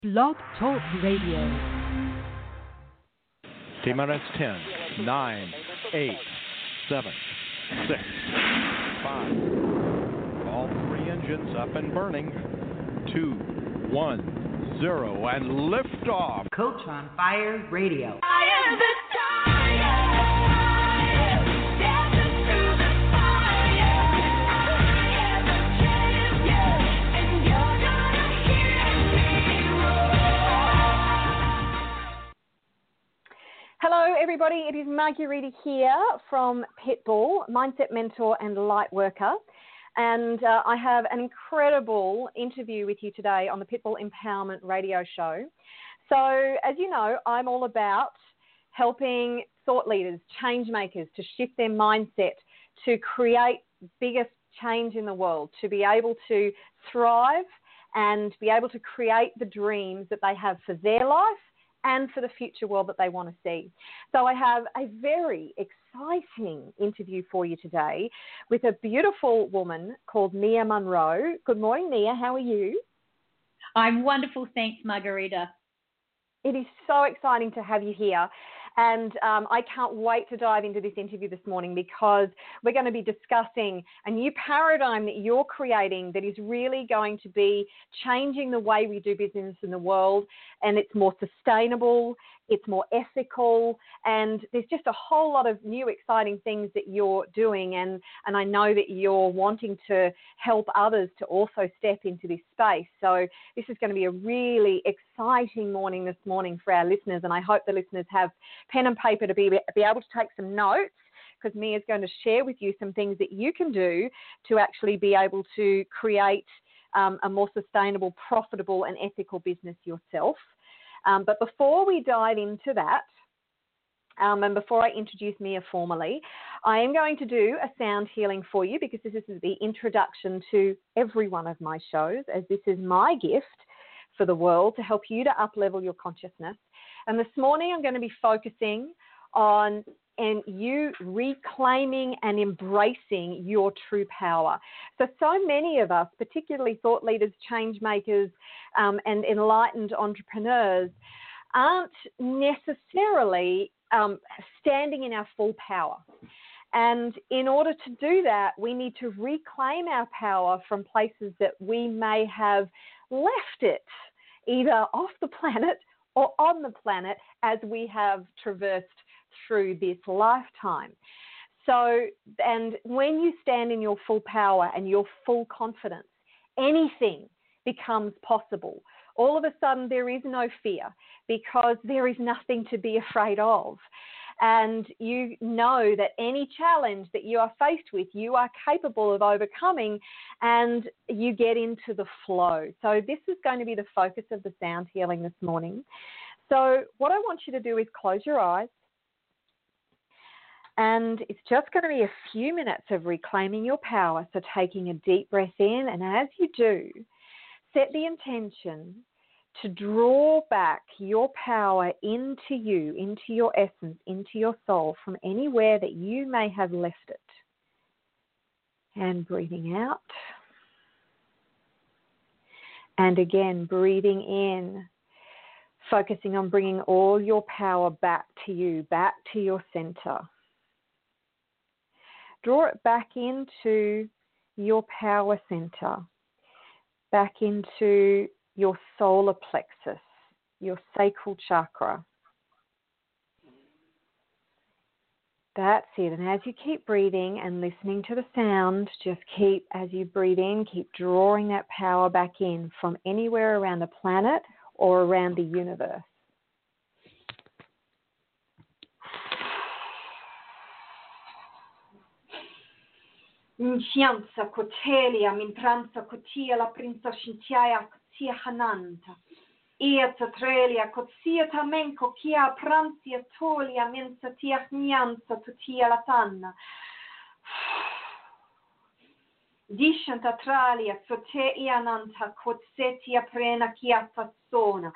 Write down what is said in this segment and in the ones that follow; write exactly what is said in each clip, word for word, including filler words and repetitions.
Blog Talk Radio. T-minus ten, nine, eight, seven, six, five. All three engines up and burning. two, one, zero, and liftoff. Coach on Fire Radio. I am the Hello everybody, it is Margarita here from Pitbull, Mindset Mentor and Lightworker, and uh, I have an incredible interview with you today on the Pitbull Empowerment Radio Show. So as you know, I'm all about helping thought leaders, change makers to shift their mindset to create biggest change in the world, to be able to thrive and be able to create the dreams that they have for their life and for the future world that they want to see. So I have a very exciting interview for you today with a beautiful woman called Nia Monroe. Good morning, Nia. How are you? I'm wonderful. Thanks, Margarita. It is so exciting to have you here. And um, I can't wait to dive into this interview this morning because we're going to be discussing a new paradigm that you're creating that is really going to be changing the way we do business in the world. And it's more sustainable, it's more ethical, and there's just a whole lot of new exciting things that you're doing. And, and I know that you're wanting to help others to also step into this space. So this is going to be a really exciting morning this morning for our listeners. And I hope the listeners have pen and paper to be, be able to take some notes, because Mia is going to share with you some things that you can do to actually be able to create um, a more sustainable, profitable and ethical business yourself. Um, but before we dive into that, um, and before I introduce Mia formally, I am going to do a sound healing for you, because this is the introduction to every one of my shows, as this is my gift for the world to help you to up-level your consciousness. And this morning I'm going to be focusing on and you reclaiming and embracing your true power. So, so many of us, particularly thought leaders, change makers, um, and enlightened entrepreneurs, aren't necessarily um, standing in our full power. And in order to do that, we need to reclaim our power from places that we may have left it, either off the planet or on the planet as we have traversed through this lifetime. So, and when you stand in your full power and your full confidence, anything becomes possible. All of a sudden, there is no fear because there is nothing to be afraid of. And you know that any challenge that you are faced with, you are capable of overcoming, and you get into the flow. So this is going to be the focus of the sound healing this morning. So what I want you to do is close your eyes. And it's just going to be a few minutes of reclaiming your power. So taking a deep breath in, and as you do, set the intention to draw back your power into you, into your essence, into your soul from anywhere that you may have left it. And breathing out. And again, breathing in, focusing on bringing all your power back to you, back to your center. Draw it back into your power center, back into your solar plexus, your sacral chakra. That's it. And as you keep breathing and listening to the sound, just keep, as you breathe in, keep drawing that power back in from anywhere around the planet or around the universe. Scienza cotelia, mintranza cotia la prinza scintiaia cotia hananta. Eata trelia cotia tamenco kia prantia tolia mensa tia nianza tutia la tanna. Dishanta tralia sote iananta cotsetia prena kia fazzona.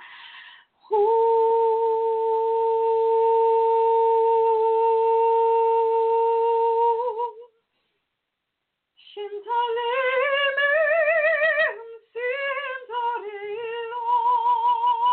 Scintalem, scintarilo.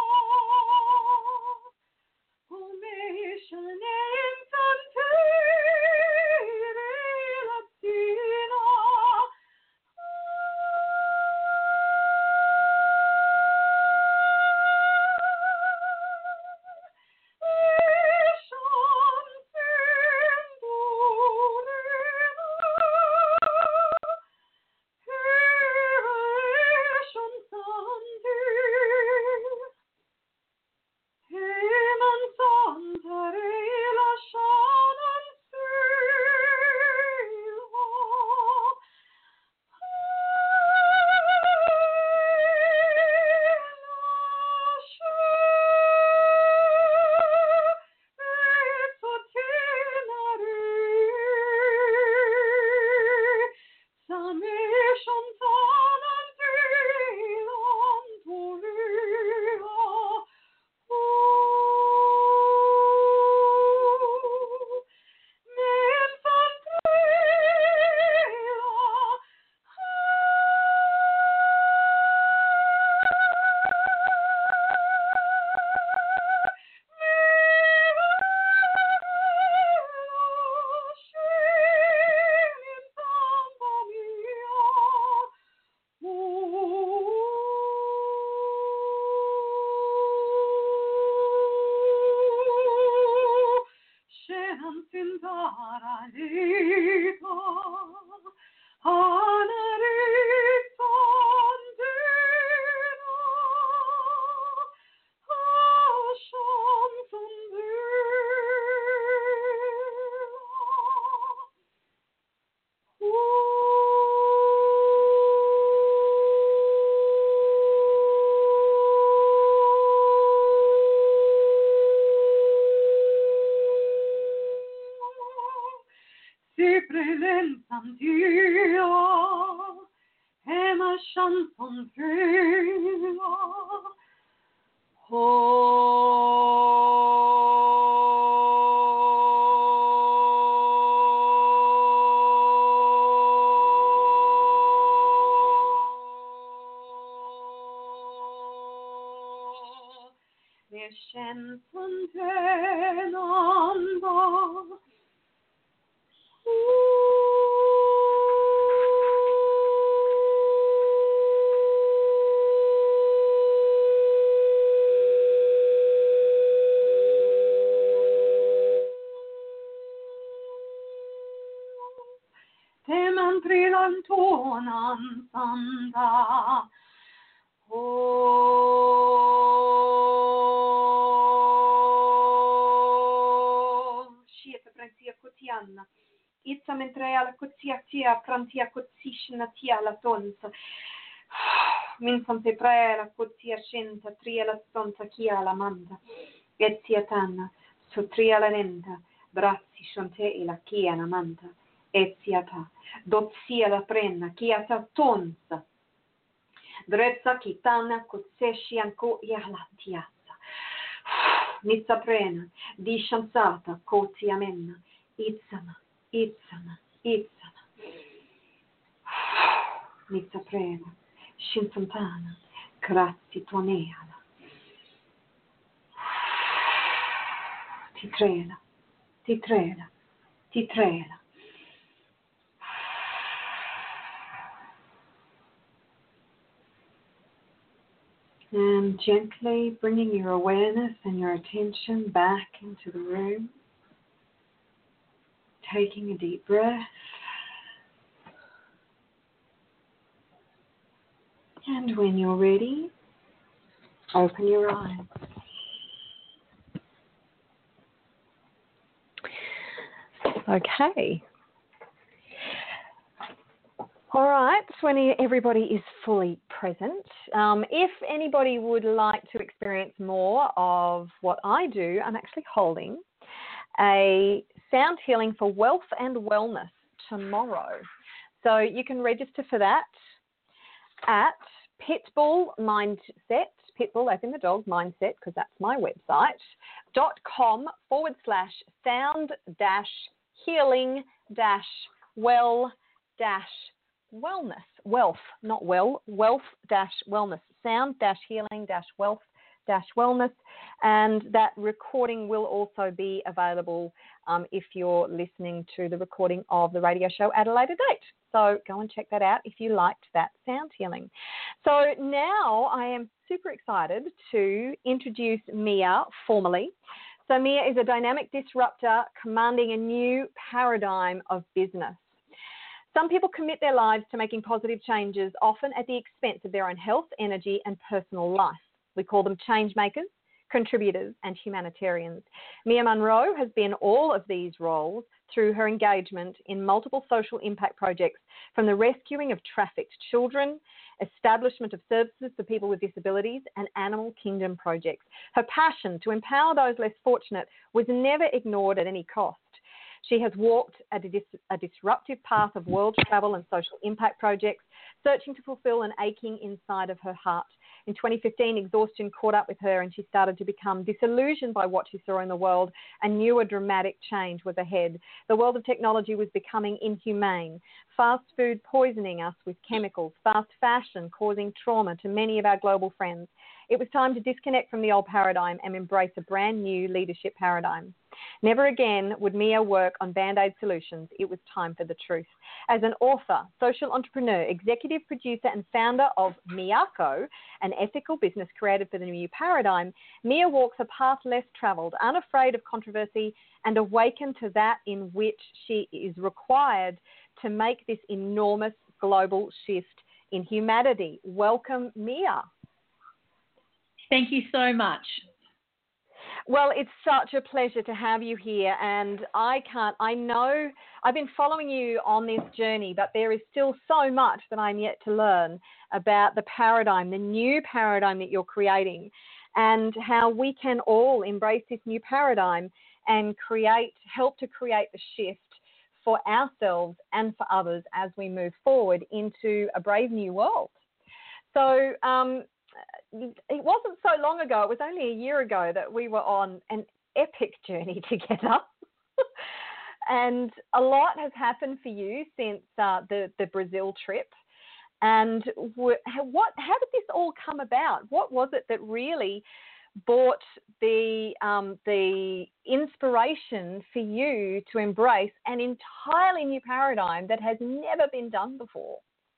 Itza mentreala kutsia tia prantia kutsishna tia la tonsa. Min som te prela kutsia scinta triela stonza kia la manda. Etsia tanna su triela nenda brazzi shonte e la kia na manda. Etsia ta dotsia la prenna kia ta tonsa. Drezza kitana kutseshian ko yala tiazza. Nizza prena di scianzata kotsia menna. Itzana. Itzana, Itzana, Nizza prena, scinfontana, grazie tuoneala. Ti trela, ti trela, ti trela. And gently bringing your awareness and your attention back into the room. Taking a deep breath. And when you're ready, open your eyes. Okay. All right, so when everybody is fully present, um, if anybody would like to experience more of what I do, I'm actually holding a sound healing for wealth and wellness tomorrow. So you can register for that at Pitbull Mindset, Pitbull as in the dog, Mindset, because that's my website, dot com forward slash sound dash healing dash well dash wellness, wealth, not well, wealth dash wellness, sound dash healing dash wealth dash wellness, and that recording will also be available um, if you're listening to the recording of the radio show at a later date. So go and check that out if you liked that sound healing. So now I am super excited to introduce Mia formally. So Mia is a dynamic disruptor commanding a new paradigm of business. Some people commit their lives to making positive changes, often at the expense of their own health, energy, and personal life. We call them change makers, contributors, and humanitarians. Mia Munro has been all of these roles through her engagement in multiple social impact projects, from the rescuing of trafficked children, establishment of services for people with disabilities, and animal kingdom projects. Her passion to empower those less fortunate was never ignored at any cost. She has walked a, dis- a disruptive path of world travel and social impact projects, searching to fulfill an aching inside of her heart. In twenty fifteen, exhaustion caught up with her and she started to become disillusioned by what she saw in the world and knew a dramatic change was ahead. The world of technology was becoming inhumane. Fast food poisoning us with chemicals, fast fashion causing trauma to many of our global friends. It was time to disconnect from the old paradigm and embrace a brand new leadership paradigm. Never again would Mia work on Band-Aid solutions. It was time for the truth. As an author, social entrepreneur, executive producer, and founder of Miyako, an ethical business created for the new paradigm, Mia walks a path less traveled, unafraid of controversy, and awakened to that in which she is required to make this enormous global shift in humanity. Welcome, Mia. Thank you so much. Well, it's such a pleasure to have you here, and I can't, I know I've been following you on this journey, but there is still so much that I'm yet to learn about the paradigm, the new paradigm that you're creating, and how we can all embrace this new paradigm and create, help to create the shift for ourselves and for others as we move forward into a brave new world. So, um, it wasn't so long ago, it was only a year ago that we were on an epic journey together. And a lot has happened for you since uh, the, the Brazil trip. And what, how did this all come about? What was it that really brought the, um, the inspiration for you to embrace an entirely new paradigm that has never been done before?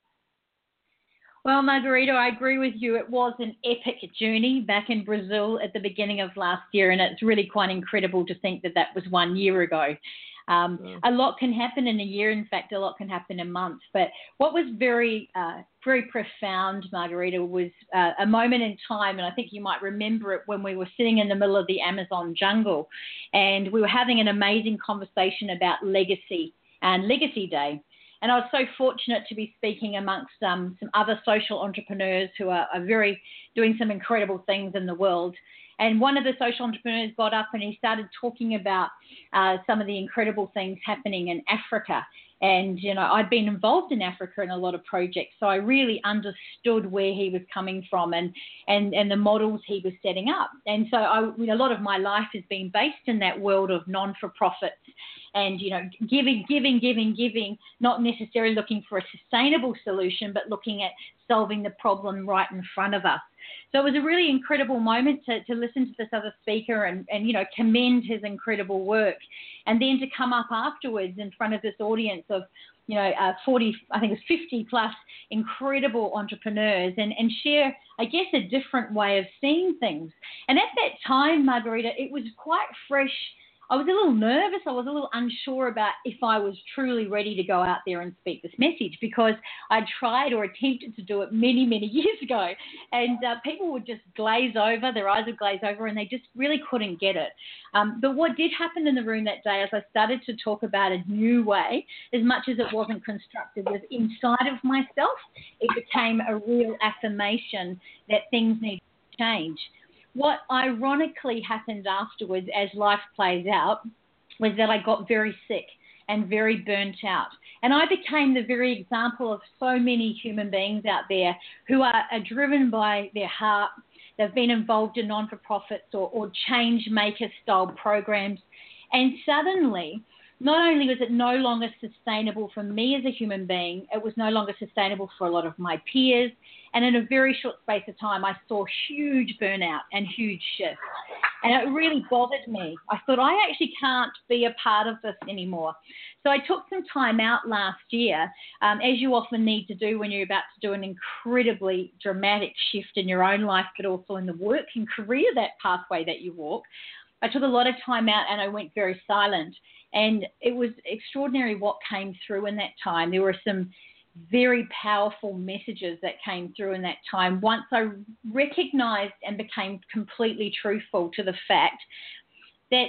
Well, Margarita, I agree with you. It was an epic journey back in Brazil at the beginning of last year, and it's really quite incredible to think that that was one year ago. Um, yeah. A lot can happen in a year. In fact, a lot can happen in months. But what was very, uh, very profound, Margarita, was uh, a moment in time, and I think you might remember it when we were sitting in the middle of the Amazon jungle, and we were having an amazing conversation about legacy and Legacy Day. And I was so fortunate to be speaking amongst um, some other social entrepreneurs who are, are very doing some incredible things in the world. And one of the social entrepreneurs got up and he started talking about uh, some of the incredible things happening in Africa. And, you know, I'd been involved in Africa in a lot of projects, so I really understood where he was coming from and, and, and the models he was setting up. And so I, you know, a lot of my life has been based in that world of non-for-profits and, you know, giving, giving, giving, giving, not necessarily looking for a sustainable solution, but looking at solving the problem right in front of us. So it was a really incredible moment to, to listen to this other speaker and, and, you know, commend his incredible work. And then to come up afterwards in front of this audience of, you know, uh, forty, I think it's fifty plus incredible entrepreneurs and, and share, I guess, a different way of seeing things. And at that time, Margarita, it was quite fresh. I was a little nervous. I was a little unsure about if I was truly ready to go out there and speak this message because I'd tried or attempted to do it many, many years ago. And uh, people would just glaze over, their eyes would glaze over, and they just really couldn't get it. Um, but what did happen in the room that day as I started to talk about a new way, as much as it wasn't constructive, was inside of myself, it became a real affirmation that things need to change. What ironically happened afterwards as life plays out was that I got very sick and very burnt out. And I became the very example of so many human beings out there who are, are driven by their heart. They've been involved in non-for-profits or, or change maker style programs. And suddenly, not only was it no longer sustainable for me as a human being, it was no longer sustainable for a lot of my peers. And in a very short space of time, I saw huge burnout and huge shifts. And it really bothered me. I thought, I actually can't be a part of this anymore. So I took some time out last year, um, as you often need to do when you're about to do an incredibly dramatic shift in your own life, but also in the work and career, that pathway that you walk. I took a lot of time out and I went very silent. And it was extraordinary what came through in that time. There were some very powerful messages that came through in that time once I recognized and became completely truthful to the fact that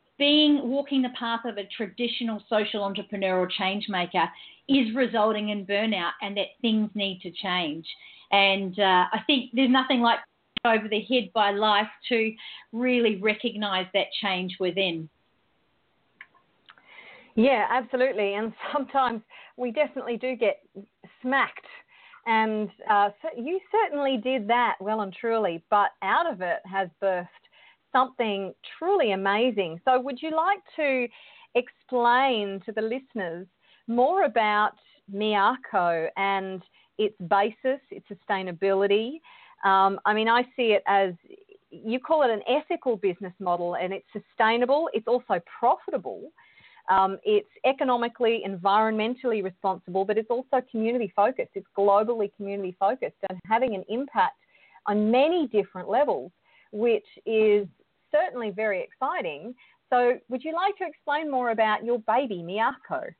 being walking the path of a traditional social entrepreneur or change maker is resulting in burnout and that things need to change. And uh, I think there's nothing like over the head by life to really recognize that change within. Yeah, absolutely. And sometimes we definitely do get smacked. And uh, so you certainly did that well and truly, but out of it has birthed something truly amazing. So would you like to explain to the listeners more about Miyako and its basis, its sustainability, Um, I mean, I see it as, you call it an ethical business model, and it's sustainable. It's also profitable. Um, it's economically, environmentally responsible, but it's also community focused. It's globally community focused and having an impact on many different levels, which is certainly very exciting. So would you like to explain more about your baby, Miyako?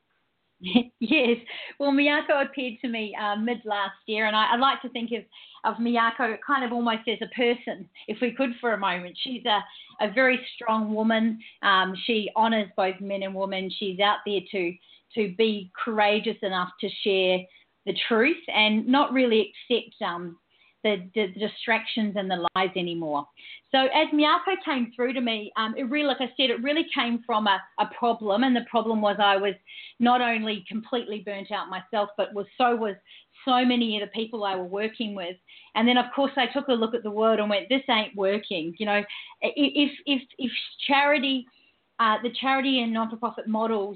Yes. Well, Miyako appeared to me uh, mid last year, and I, I like to think of, of Miyako kind of almost as a person, if we could for a moment. She's a, a very strong woman. Um, she honours both men and women. She's out there to to be courageous enough to share the truth and not really accept um, the, the distractions and the lies anymore. So as Miyako came through to me, um, it really, like I said, it really came from a, a problem, and the problem was I was not only completely burnt out myself, but was so was so many of the people I were working with. And then, of course, I took a look at the world and went, this ain't working. You know, if if if charity, uh, the charity and non-for-profit models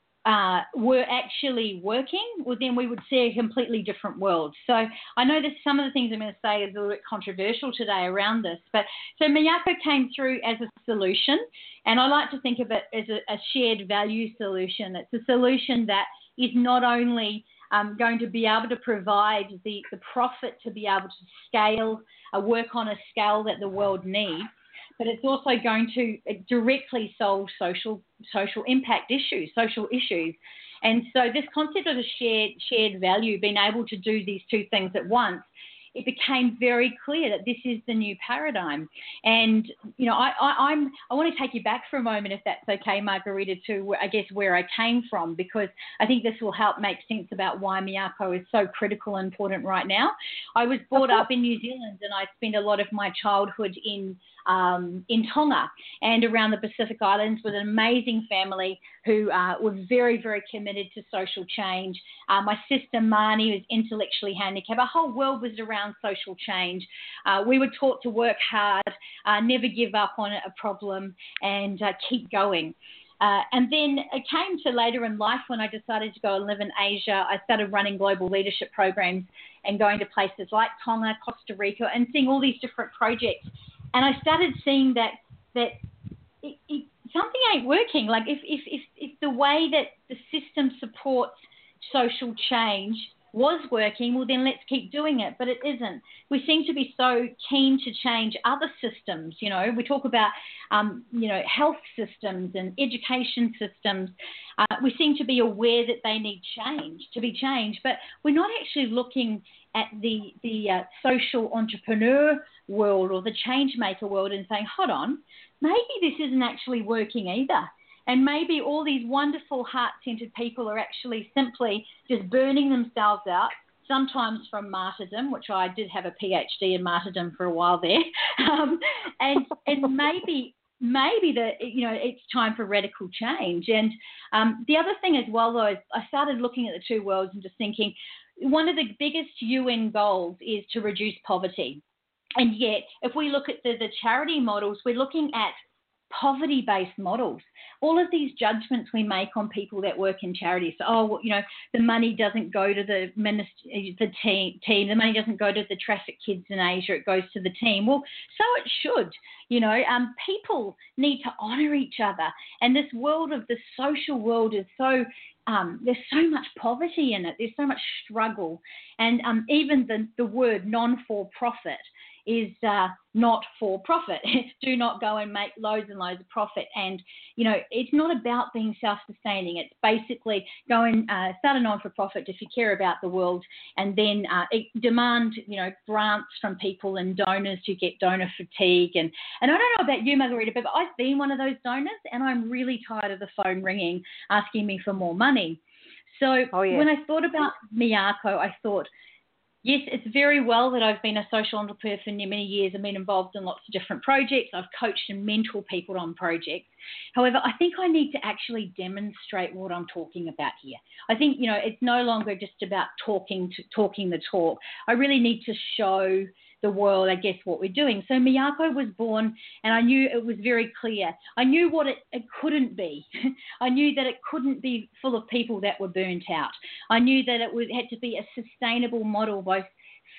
Uh, were actually working, well, then we would see a completely different world. So I know that some of the things I'm going to say is a little bit controversial today around this, but so Miyako came through as a solution, and I like to think of it as a, a shared value solution. It's a solution that is not only um, going to be able to provide the, the profit to be able to scale, uh, work on a scale that the world needs, but it's also going to directly solve social social impact issues, social issues. And so this concept of a shared shared value, being able to do these two things at once, it became very clear that this is the new paradigm. And, you know, I, I, I'm, I want to take you back for a moment, if that's okay, Margarita, to, I guess, where I came from, because I think this will help make sense about why Miyako is so critical and important right now. I was brought up in New Zealand, and I spent a lot of my childhood in Um, in Tonga and around the Pacific Islands with an amazing family who uh, were very, very committed to social change. Uh, my sister Marnie was intellectually handicapped. Our whole world was around social change. Uh, we were taught to work hard, uh, never give up on a problem, and uh, keep going. Uh, and then it came to later in life when I decided to go and live in Asia. I started running global leadership programs and going to places like Tonga, Costa Rica, and seeing all these different projects. And I started seeing that that it, it, something ain't working. Like if, if, if, if the way that the system supports social change was working, well, then let's keep doing it. But it isn't. We seem to be so keen to change other systems. You know, we talk about, um, you know, health systems and education systems. Uh, we seem to be aware that they need change, to be changed, but we're not actually looking at the, the uh, social entrepreneur world or the change maker world and saying, hold on, maybe this isn't actually working either. And maybe all these wonderful heart-centered people are actually simply just burning themselves out, sometimes from martyrdom, which I did have a PhD in martyrdom for a while there. Um, and and maybe maybe the you know it's time for radical change. And um, the other thing as well, though, is I started looking at the two worlds and just thinking, one of the biggest U N goals is to reduce poverty. And yet, if we look at the, the charity models, we're looking at poverty-based models. All of these judgments we make on people that work in charities. So, oh, well, you know, the money doesn't go to the ministry, the team, team. The money doesn't go to the trafficked kids in Asia. It goes to the team. Well, so it should. You know, um, people need to honour each other. And this world of the social world is so um, there's so much poverty in it. There's so much struggle. And um, even the, the word non-for-profit is uh, not for profit. Do not go and make loads and loads of profit. And, you know, it's not about being self-sustaining. It's basically go and uh, start a non-for-profit if you care about the world, and then uh, demand, you know, grants from people and donors to get donor fatigue. And, and I don't know about you, Margarita, but I've been one of those donors, and I'm really tired of the phone ringing asking me for more money. So oh, yeah. when I thought about Miyako, I thought, yes, it's very well that I've been a social entrepreneur for many years and been involved in lots of different projects. I've coached and mentored people on projects. However, I think I need to actually demonstrate what I'm talking about here. I think, you know, it's no longer just about talking to, talking the talk. I really need to show the world, I guess, what we're doing. So Miyako was born, and I knew it was very clear. I knew what it, it couldn't be. I knew that it couldn't be full of people that were burnt out. I knew that it would, had to be a sustainable model, both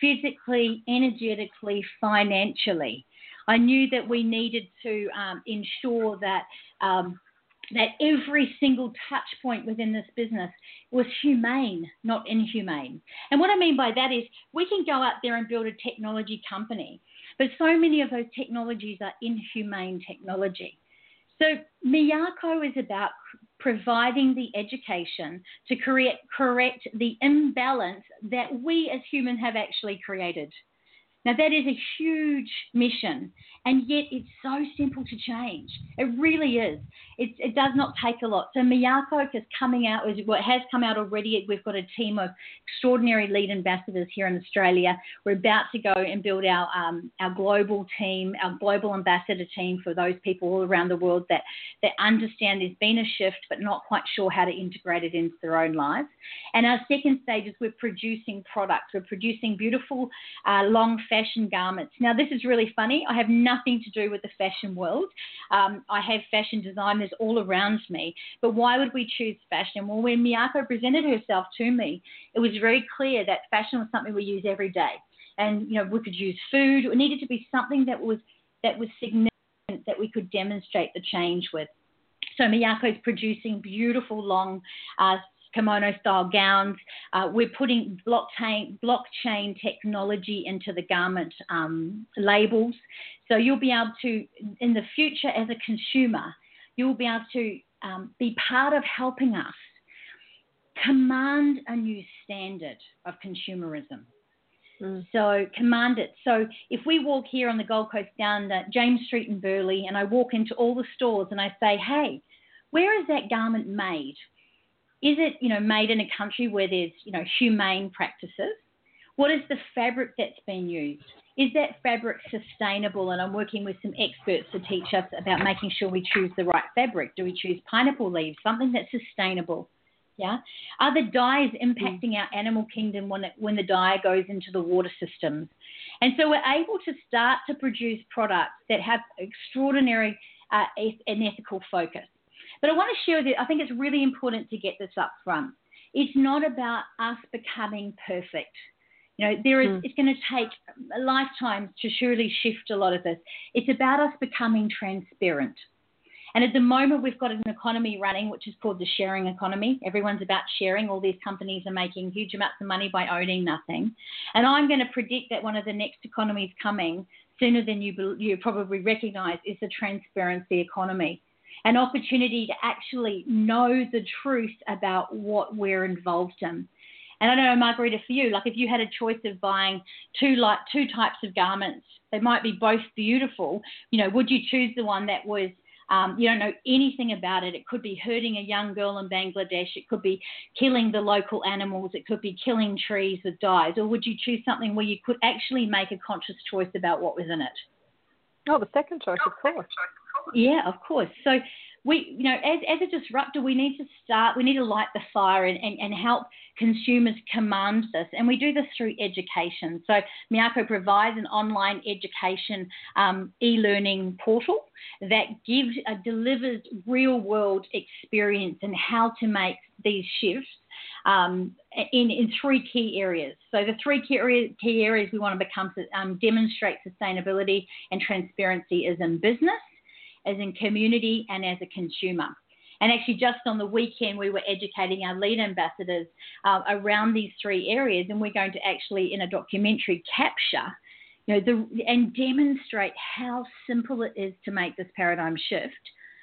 physically, energetically, financially. I knew that we needed to um, ensure that um, that every single touch point within this business was humane, not inhumane. And what I mean by that is we can go out there and build a technology company, but so many of those technologies are inhumane technology. So Miyako is about providing the education to correct, correct the imbalance that we as humans have actually created. Now, that is a huge mission, and yet it's so simple to change. It really is. It, it does not take a lot. So Miyako is coming out, well, has come out already. We've got a team of extraordinary lead ambassadors here in Australia. We're about to go and build our um, our global team, our global ambassador team for those people all around the world that, that understand there's been a shift but not quite sure how to integrate it into their own lives. And our second stage is we're producing products. We're producing beautiful uh, long fashion garments. Now, this is really funny. I have nothing to do with the fashion world. Um, I have fashion designers all around me. But why would we choose fashion? Well, when Miyako presented herself to me, it was very clear that fashion was something we use every day. And, you know, we could use food. It needed to be something that was that was significant, that we could demonstrate the change with. So Miyako is producing beautiful long uh, kimono-style gowns. Uh, we're putting blockchain, blockchain technology into the garment um, labels. So you'll be able to, in the future as a consumer, you'll be able to um, be part of helping us command a new standard of consumerism. Mm. So command it. So if we walk here on the Gold Coast down the James Street in Burleigh and I walk into all the stores and I say, hey, where is that garment made? Is it, you know, made in a country where there's, you know, humane practices? What is the fabric that's been used? Is that fabric sustainable? And I'm working with some experts to teach us about making sure we choose the right fabric. Do we choose pineapple leaves, something that's sustainable? Yeah. Are the dyes impacting mm. our animal kingdom when it, when the dye goes into the water systems? And so we're able to start to produce products that have extraordinary uh, and ethical focus. But I want to share with you, I think it's really important to get this up front. It's not about us becoming perfect. You know, there is, mm. it's going to take lifetimes to surely shift a lot of this. It's about us becoming transparent. And at the moment, we've got an economy running, which is called the sharing economy. Everyone's about sharing. All these companies are making huge amounts of money by owning nothing. And I'm going to predict that one of the next economies coming, sooner than you, you probably recognize, is the transparency economy. An opportunity to actually know the truth about what we're involved in. And I don't know, Margarita, for you, like if you had a choice of buying two like two types of garments, they might be both beautiful, you know, would you choose the one that was, um, you don't know anything about it? It could be hurting a young girl in Bangladesh. It could be killing the local animals. It could be killing trees with dyes. Or would you choose something where you could actually make a conscious choice about what was in it? Oh, the second choice, of course. Yeah, of course. So we, you know, as, as a disruptor, we need to start, we need to light the fire and, and, and help consumers command this. And we do this through education. So Miyako provides an online education um, e-learning portal that gives, uh, delivers real world experience in how to make these shifts um, in, in three key areas. So the three key, area, key areas we want to become, um, demonstrate sustainability and transparency is in business, as in community, and as a consumer. And actually just on the weekend, we were educating our lead ambassadors uh, around these three areas, and we're going to actually, in a documentary, capture, you know, the, and demonstrate how simple it is to make this paradigm shift.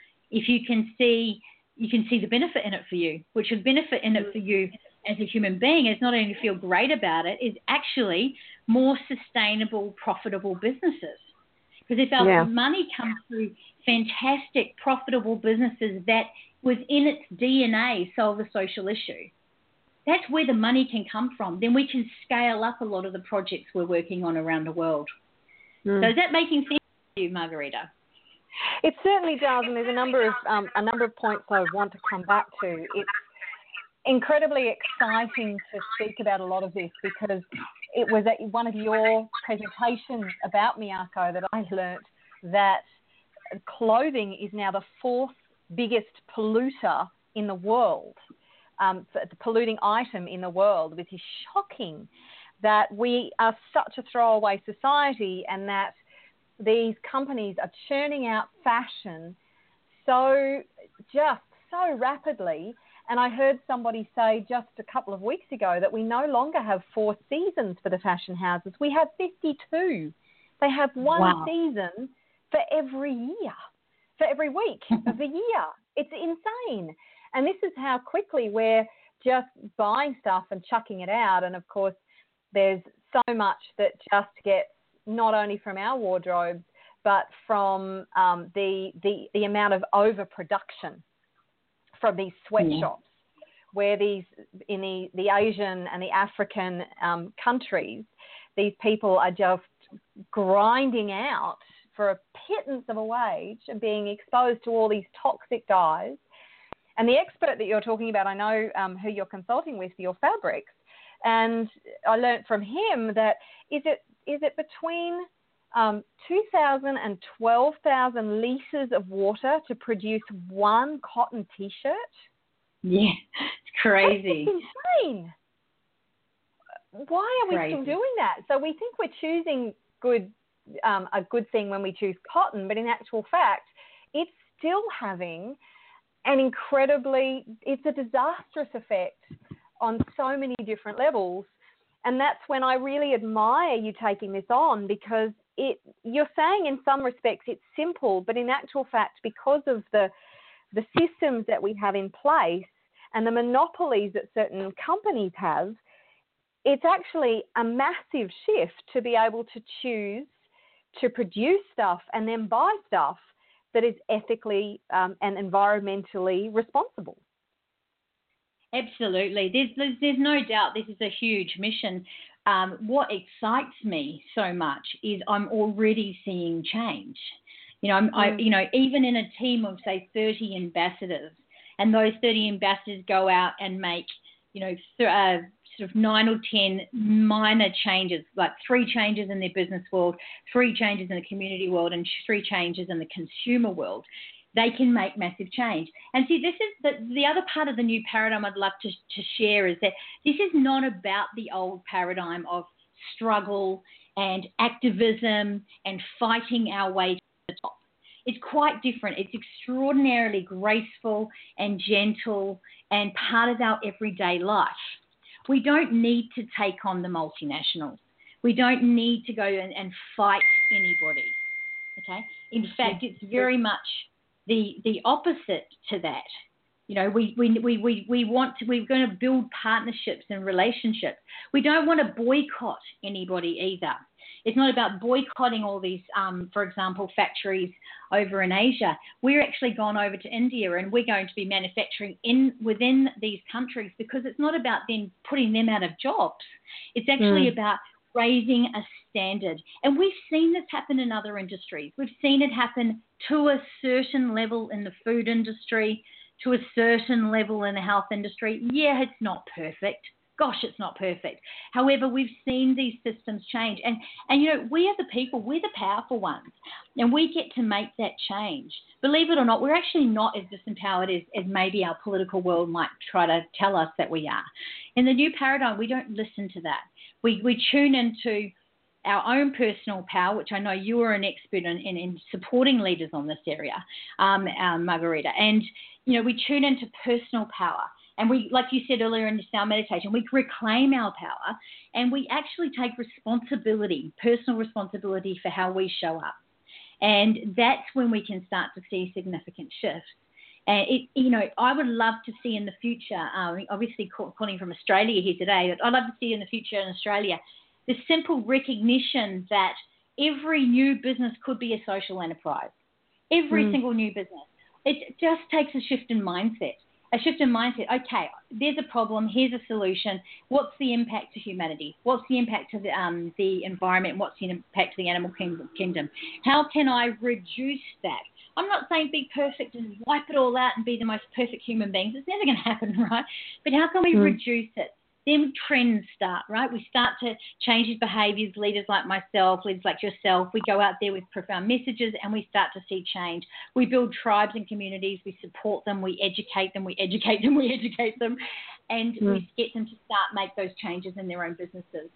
If you can see, you can see the benefit in it for you, which is benefit in it for you as a human being is not only to feel great about it, is actually more sustainable, profitable businesses. Because if our yeah. money comes through fantastic, profitable businesses that within its D N A solve a social issue, that's where the money can come from. Then we can scale up a lot of the projects we're working on around the world. Mm. So is that making sense to you, Margarita? It certainly does, and there's a number of um, a number of points I want to come back to. It's incredibly exciting to speak about a lot of this because it was at one of your presentations about Miyako that I learnt that clothing is now the fourth biggest polluter in the world, um, the polluting item in the world, which is shocking. that we are such a throwaway society and that these companies are churning out fashion so just so rapidly. And I heard somebody say just a couple of weeks ago that we no longer have four seasons for the fashion houses. We have fifty-two. They have one wow. season for every year, for every week of the year. It's insane. And this is how quickly we're just buying stuff and chucking it out. And, of course, there's so much that just gets not only from our wardrobes, but from um, the, the, the amount of overproduction from these sweatshops, yeah. where these, in the, the Asian and the African um, countries, these people are just grinding out for a pittance of a wage and being exposed to all these toxic dyes. And the expert that you're talking about, I know um, who you're consulting with for your fabrics, and I learned from him that is it is it between um, two thousand and twelve thousand litres of water to produce one cotton T-shirt? Yeah, it's crazy. That's insane. Why are we crazy. still doing that? So we think we're choosing good um, a good thing when we choose cotton, but in actual fact, it's still having an incredibly, it's a disastrous effect on so many different levels. And that's when I really admire you taking this on, because it, you're saying in some respects it's simple, but in actual fact, because of the the systems that we have in place and the monopolies that certain companies have, it's actually a massive shift to be able to choose to produce stuff and then buy stuff that is ethically um, and environmentally responsible. Absolutely. There's, there's, there's no doubt this is a huge mission. Um, what excites me so much is I'm already seeing change. You know, I'm, mm. I, you know, even in a team of, say, thirty ambassadors, and those thirty ambassadors go out and make, you know, th- uh, sort of nine or ten minor changes, like three changes in their business world, three changes in the community world, and three changes in the consumer world, they can make massive change. And see, this is the, the other part of the new paradigm I'd love to, to share, is that this is not about the old paradigm of struggle and activism and fighting our way to the top. It's quite different. It's extraordinarily graceful and gentle and part of our everyday life. We don't need to take on the multinationals. We don't need to go and, and fight anybody. Okay. In fact, it's very much the the opposite to that. You know, we we we we, we want to. We're going to build partnerships and relationships. We don't want to boycott anybody either. It's not about boycotting all these, um, for example, factories over in Asia. We're actually gone over to India, and we're going to be manufacturing in within these countries, because it's not about then putting them out of jobs. It's actually mm. about raising a standard. And we've seen this happen in other industries. We've seen it happen to a certain level in the food industry, to a certain level in the health industry. Yeah, it's not perfect. Gosh, it's not perfect. However, we've seen these systems change. And, and, you know, we are the people, we're the powerful ones, and we get to make that change. Believe it or not, we're actually not as disempowered as, as maybe our political world might try to tell us that we are. In the new paradigm, we don't listen to that. We, we tune into our own personal power, which I know you are an expert in, in, in supporting leaders on this area, um, um, Margarita. And, you know, we tune into personal power. And we, like you said earlier in the sound meditation, we reclaim our power, and we actually take responsibility, personal responsibility for how we show up. And that's when we can start to see significant shifts. And, it, you know, I would love to see in the future, uh, obviously calling from Australia here today, I'd love to see in the future in Australia the simple recognition that every new business could be a social enterprise. Every mm. single new business. It just takes a shift in mindset. A shift in mindset. Okay, there's a problem. Here's a solution. What's the impact to humanity? What's the impact to the, um, the environment? What's the impact to the animal kingdom? How can I reduce that? I'm not saying be perfect and wipe it all out and be the most perfect human beings. It's never going to happen, right? But how can we mm. reduce it? Then trends start, right? We start to change these behaviours, leaders like myself, leaders like yourself. We go out there with profound messages, and we start to see change. We build tribes and communities. We support them. We educate them. We educate them. We educate them. And mm. we get them to start make those changes in their own businesses.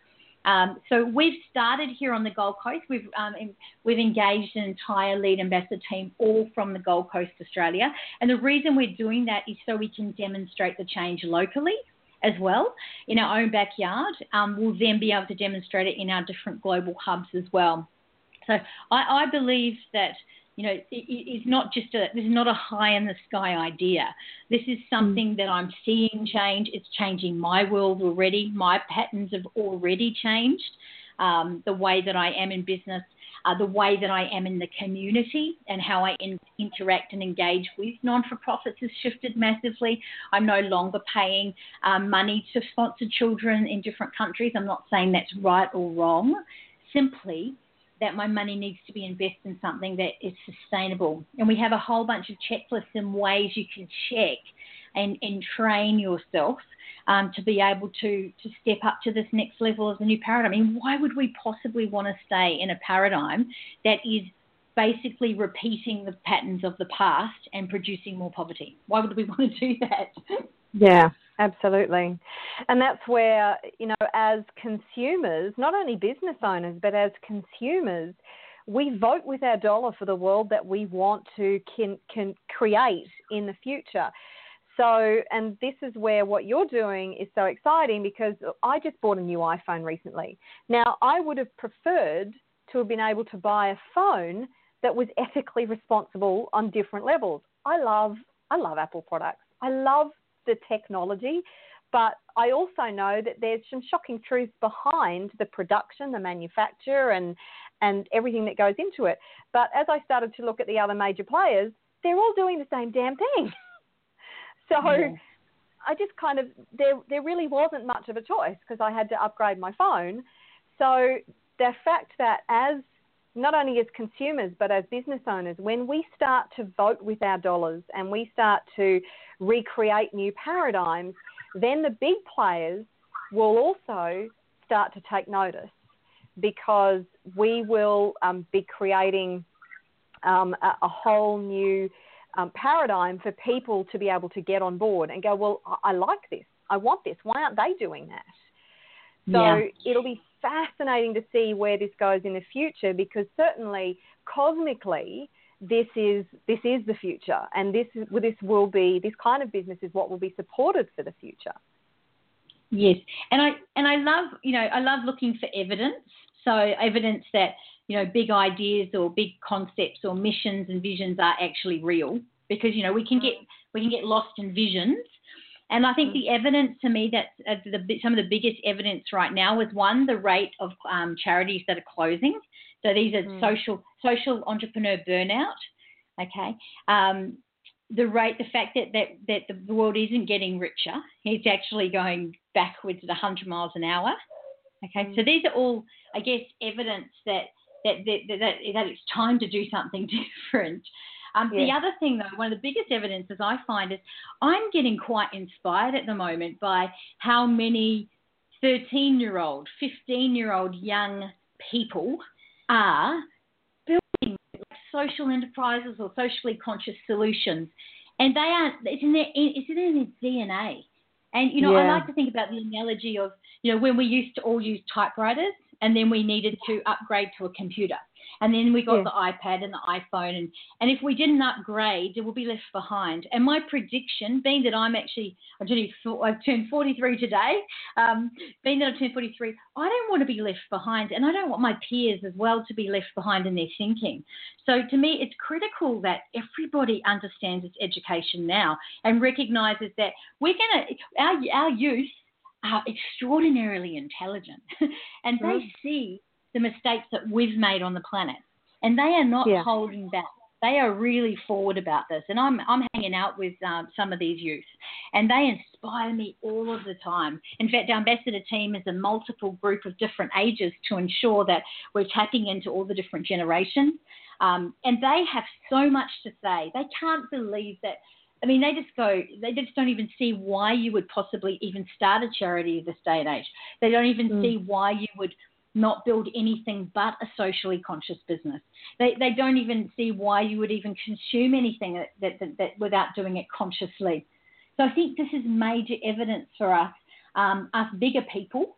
Um, so we've started here on the Gold Coast. We've um, in, we've engaged an entire lead ambassador team, all from the Gold Coast, Australia. And the reason we're doing that is so we can demonstrate the change locally as well in our own backyard. Um, we'll then be able to demonstrate it in our different global hubs as well. So I, I believe that, you know, it, it's not just a, this is not a high in the sky idea. This is something that I'm seeing change. It's changing my world already. My patterns have already changed. Um, the way that I am in business, uh, the way that I am in the community and how I in, interact and engage with non-for-profits has shifted massively. I'm no longer paying um, money to sponsor children in different countries. I'm not saying that's right or wrong. Simply that my money needs to be invested in something that is sustainable. And we have a whole bunch of checklists and ways you can check and, and train yourself um, to be able to, to step up to this next level of the new paradigm. I mean, why would we possibly want to stay in a paradigm that is basically repeating the patterns of the past and producing more poverty? Why would we want to do that? Yeah, absolutely. And that's where, you know, as consumers, not only business owners, but as consumers, we vote with our dollar for the world that we want to can, can create in the future. So, and this is where what you're doing is so exciting, because I just bought a new iPhone recently. Now, I would have preferred to have been able to buy a phone that was ethically responsible on different levels. I love, I love Apple products. I love the technology, but I also know that there's some shocking truths behind the production, the manufacture, and and everything that goes into it. But as I started to look at the other major players, they're all doing the same damn thing. So yeah. I just kind of, there there really wasn't much of a choice, because I had to upgrade my phone. So the fact that as not only as consumers, but as business owners, when we start to vote with our dollars and we start to recreate new paradigms, then the big players will also start to take notice, because we will um, be creating um, a, a whole new um, paradigm for people to be able to get on board and go, well, I, I like this. I want this. Why aren't they doing that? So yeah. It'll be fascinating to see where this goes in the future, because certainly cosmically this is this is the future, and this is, this will be this kind of business is what will be supported for the future. Yes, and I and I love you know I love looking for evidence. So evidence that you know big ideas or big concepts or missions and visions are actually real, because you know we can get we can get lost in visions. And I think the evidence to me that uh, the, some of the biggest evidence right now is, one, the rate of um, charities that are closing. So these are mm. social social entrepreneur burnout. Okay, um, the rate, the fact that, that that the world isn't getting richer, it's actually going backwards at one hundred miles an hour. Okay, mm. so these are all, I guess, evidence that that that, that that it's time to do something different. Um, yeah. The other thing, though, one of the biggest evidences I find is I'm getting quite inspired at the moment by how many thirteen-year-old, fifteen-year-old young people are building social enterprises or socially conscious solutions. And they are, it's in their, it's in their D N A. And, you know, yeah. I like to think about the analogy of, you know, when we used to all use typewriters and then we needed to upgrade to a computer. And then we got yeah. the iPad and the iPhone. And, and if we didn't upgrade, it will be left behind. And my prediction, being that I'm actually, I'm turning, I've turned forty-three today, um, being that I've turned forty-three, I don't want to be left behind. And I don't want my peers as well to be left behind in their thinking. So to me, it's critical that everybody understands its education now and recognises that we're going to, our, our youth are extraordinarily intelligent and they mm. see the mistakes that we've made on the planet, and they are not yeah. holding back. They are really forward about this, and I'm I'm hanging out with um, some of these youth, and they inspire me all of the time. In fact, our ambassador team is a multiple group of different ages to ensure that we're tapping into all the different generations, um, and they have so much to say. They can't believe that. I mean, they just go, they just don't even see why you would possibly even start a charity this day and age. They don't even mm. see why you would not build anything but a socially conscious business. They they don't even see why you would even consume anything that, that, that, that without doing it consciously. So I think this is major evidence for us um, us bigger people,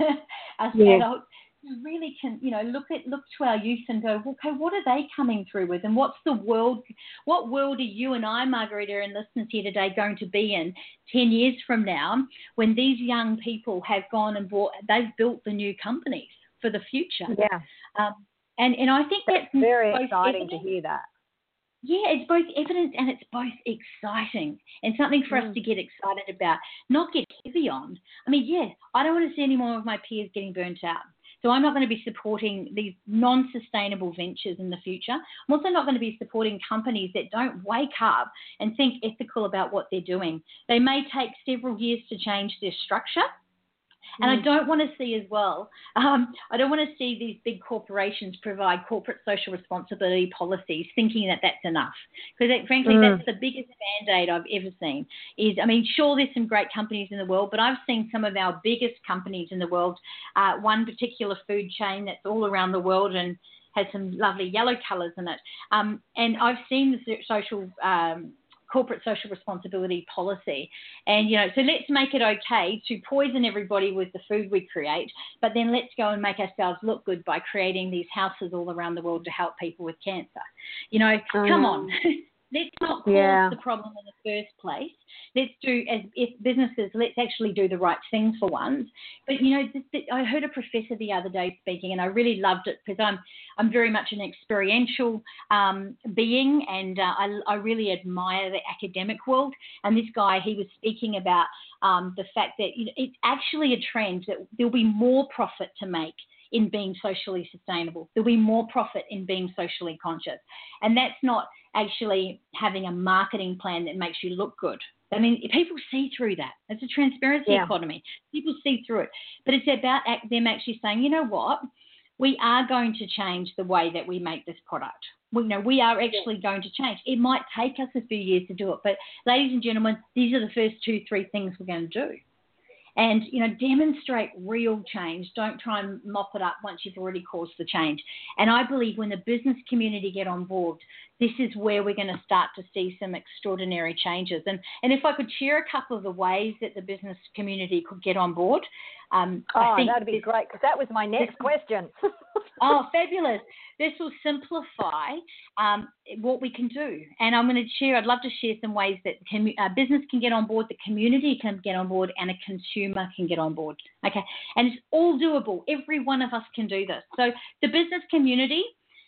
us Yeah. adults, who really can, you know, look at look to our youth and go, okay, what are they coming through with, and what's the world? What world are you and I, Margarita, and listeners here today, going to be in ten years from now, when these young people have gone and bought, they've built the new companies for the future? Yeah. Um, and and I think that's, that's very both exciting evident. to hear that. Yeah, it's both evidence and it's both exciting, and something for Mm. us to get excited about, not get heavy on. I mean, yeah, I don't want to see any more of my peers getting burnt out. So I'm not going to be supporting these non-sustainable ventures in the future. I'm also not going to be supporting companies that don't wake up and think ethical about what they're doing. They may take several years to change their structure. And I don't want to see as well, um, I don't want to see these big corporations provide corporate social responsibility policies thinking that that's enough. Because frankly, Mm. that's the biggest Band-Aid I've ever seen. Is, I mean, sure, there's some great companies in the world, but I've seen some of our biggest companies in the world, uh, one particular food chain that's all around the world and has some lovely yellow colours in it. Um, and I've seen the social um corporate social responsibility policy. And, you know, so let's make it okay to poison everybody with the food we create, but then let's go and make ourselves look good by creating these houses all around the world to help people with cancer. You know, I come know. on. Let's not cause Yeah. the problem in the first place. Let's do, as if businesses, let's actually do the right thing for once. But, you know, this, this, I heard a professor the other day speaking, and I really loved it because I'm I'm very much an experiential um, being, and uh, I, I really admire the academic world. And this guy, he was speaking about um, the fact that, you know, it's actually a trend that there'll be more profit to make in being socially sustainable. There'll be more profit in being socially conscious. And that's not actually having a marketing plan that makes you look good. I mean, people see through that. It's a transparency Yeah. economy. People see through it. But it's about them actually saying, you know what, we are going to change the way that we make this product. We, you know, we are actually going to change. It might take us a few years to do it, but ladies and gentlemen, these are the first two, three things we're going to do. And, you know, demonstrate real change. Don't try and mop it up once you've already caused the change. And I believe when the business community get on board, this is where we're going to start to see some extraordinary changes. And and if I could share a couple of the ways that the business community could get on board. Um, Oh, I think that'd be this, great, because that was my next question. Oh, fabulous. This will simplify um, what we can do. And I'm going to share, I'd love to share some ways that commu- uh, business can get on board, the community can get on board, and a consumer can get on board. Okay. And it's all doable. Every one of us can do this. So the business community,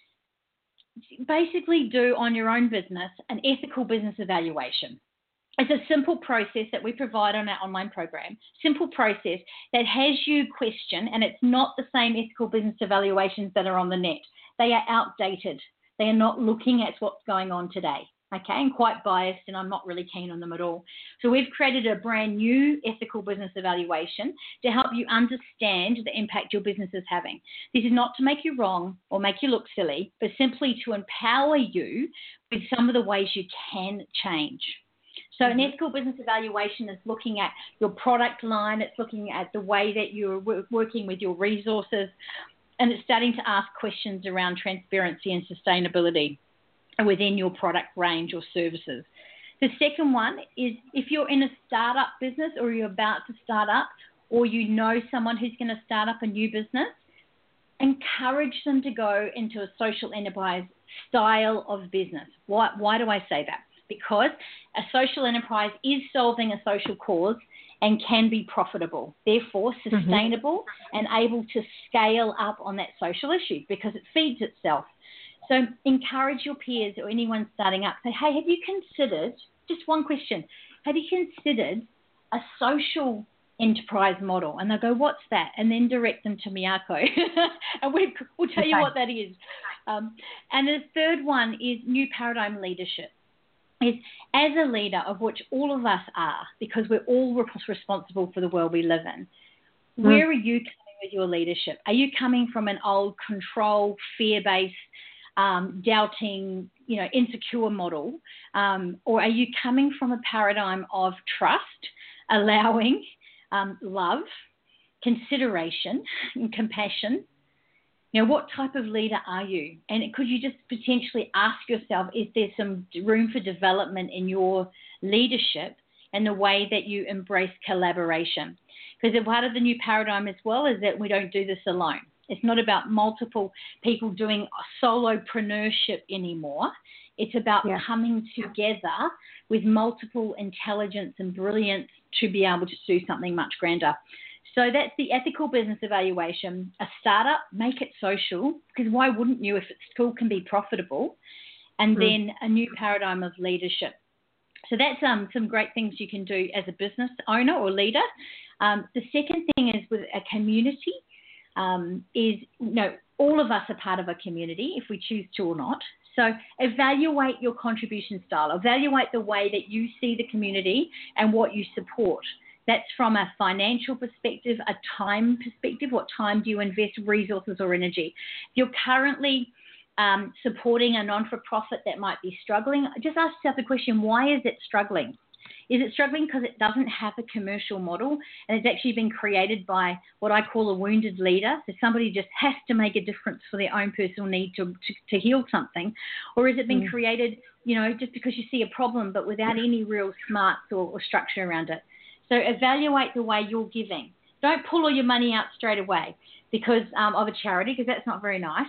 basically do on your own business an ethical business evaluation. It's a simple process that we provide on our online program, simple process that has you question, and it's not the same ethical business evaluations that are on the net. They are outdated. They are not looking at what's going on today, okay, and quite biased, and I'm not really keen on them at all. So we've created a brand new ethical business evaluation to help you understand the impact your business is having. This is not to make you wrong or make you look silly, but simply to empower you with some of the ways you can change. So an ethical business evaluation is looking at your product line, it's looking at the way that you're working with your resources, and it's starting to ask questions around transparency and sustainability within your product range or services. The second one is if you're in a startup business or you're about to start up, or you know someone who's going to start up a new business, encourage them to go into a social enterprise style of business. Why, why do I say that? Because a social enterprise is solving a social cause and can be profitable, therefore sustainable mm-hmm. and able to scale up on that social issue because it feeds itself. So encourage your peers or anyone starting up, say, hey, have you considered, just one question, have you considered a social enterprise model? And they'll go, what's that? And then direct them to Miyako. And we, we'll tell you what that is. Um, and the third one is new paradigm leadership. Is as a leader, of which all of us are, because we're all responsible for the world we live in, mm. where are you coming with your leadership? Are you coming from an old control, fear-based, um, doubting, you know, insecure model? Um, or are you coming from a paradigm of trust, allowing, um, love, consideration, and compassion? You know, what type of leader are you? And could you just potentially ask yourself, is there some room for development in your leadership and the way that you embrace collaboration. Because a part of the new paradigm as well is that we don't do this alone. It's not about multiple people doing solopreneurship anymore. It's about yeah. coming together with multiple intelligence and brilliance to be able to do something much grander. So that's the ethical business evaluation. A startup, make it social, because why wouldn't you if it still can be profitable? And mm. then a new paradigm of leadership. So that's um, some great things you can do as a business owner or leader. Um, the second thing is with a community um, is, you know, all of us are part of a community if we choose to or not. So evaluate your contribution style. Evaluate the way that you see the community and what you support. That's from a financial perspective, a time perspective. What time do you invest resources or energy? If you're currently um, supporting a non-for-profit that might be struggling, just ask yourself the question, why is it struggling? Is it struggling because it doesn't have a commercial model and it's actually been created by what I call a wounded leader? So somebody just has to make a difference for their own personal need to, to, to heal something. Or has it been mm. created, you know, just because you see a problem but without any real smarts or, or structure around it? So evaluate the way you're giving. Don't pull all your money out straight away because um, of a charity, because that's not very nice.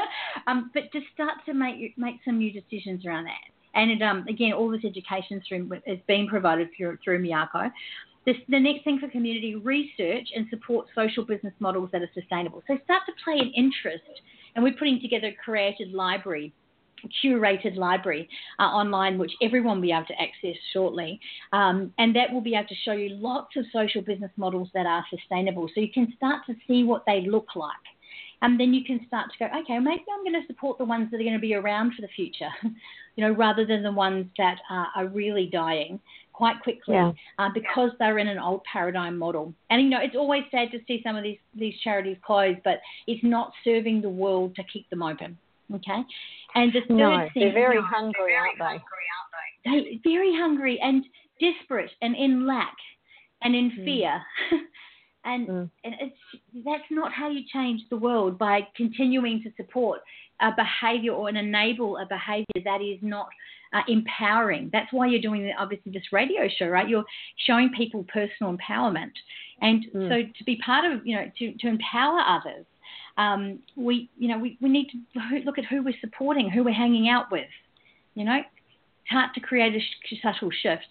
um, but just start to make make some new decisions around that. And it, um, again, all this education through, is being provided through, through Miyako. This, the next thing for community, research and support social business models that are sustainable. So start to play an interest. And we're putting together a created library, a curated library uh, online, which everyone will be able to access shortly. Um, and that will be able to show you lots of social business models that are sustainable. So you can start to see what they look like. And then you can start to go, okay, maybe I'm going to support the ones that are going to be around for the future, you know, rather than the ones that uh, are really dying quite quickly yeah. uh, because they're in an old paradigm model. And, you know, it's always sad to see some of these, these charities close, but it's not serving the world to keep them open, okay? And the third no, thing... they're very you know, hungry, they're aren't very they? Hungry, aren't they? They're very hungry and desperate and in lack and in mm. fear. And, mm. and it's, that's not how you change the world, by continuing to support a behaviour or and enable a behaviour that is not uh, empowering. That's why you're doing, obviously, this radio show, right? You're showing people personal empowerment. And mm. so to be part of, you know, to, to empower others, um, we, you know, we, we need to look at who we're supporting, who we're hanging out with, you know. It's hard to create a sh- subtle shift.